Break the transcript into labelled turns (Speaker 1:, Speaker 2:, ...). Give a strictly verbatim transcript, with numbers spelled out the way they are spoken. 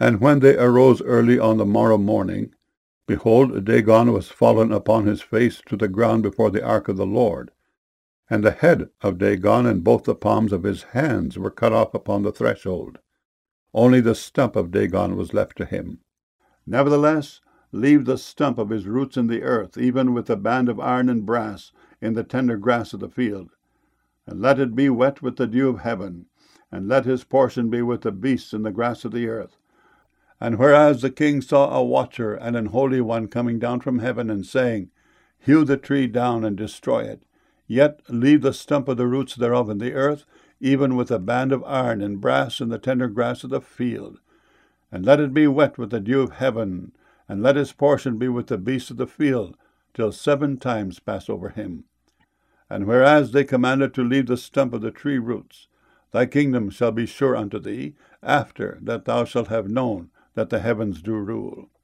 Speaker 1: And when they arose early on the morrow morning, behold, Dagon was fallen upon his face to the ground before the ark of the Lord. And the head of Dagon and both the palms of his hands were cut off upon the threshold. Only the stump of Dagon was left to him. Nevertheless, leave the stump of his roots in the earth, even with the band of iron and brass, in the tender grass of the field. And let it be wet with the dew of heaven, and let his portion be with the beasts in the grass of the earth. And whereas the king saw a watcher and an holy one coming down from heaven, and saying, Hew the tree down and destroy it, yet leave the stump of the roots thereof in the earth, even with a band of iron and brass in the tender grass of the field. And let it be wet with the dew of heaven, and let his portion be with the beasts of the field, till seven times pass over him. And whereas they commanded to leave the stump of the tree roots, thy kingdom shall be sure unto thee, after that thou shalt have known that the heavens do rule.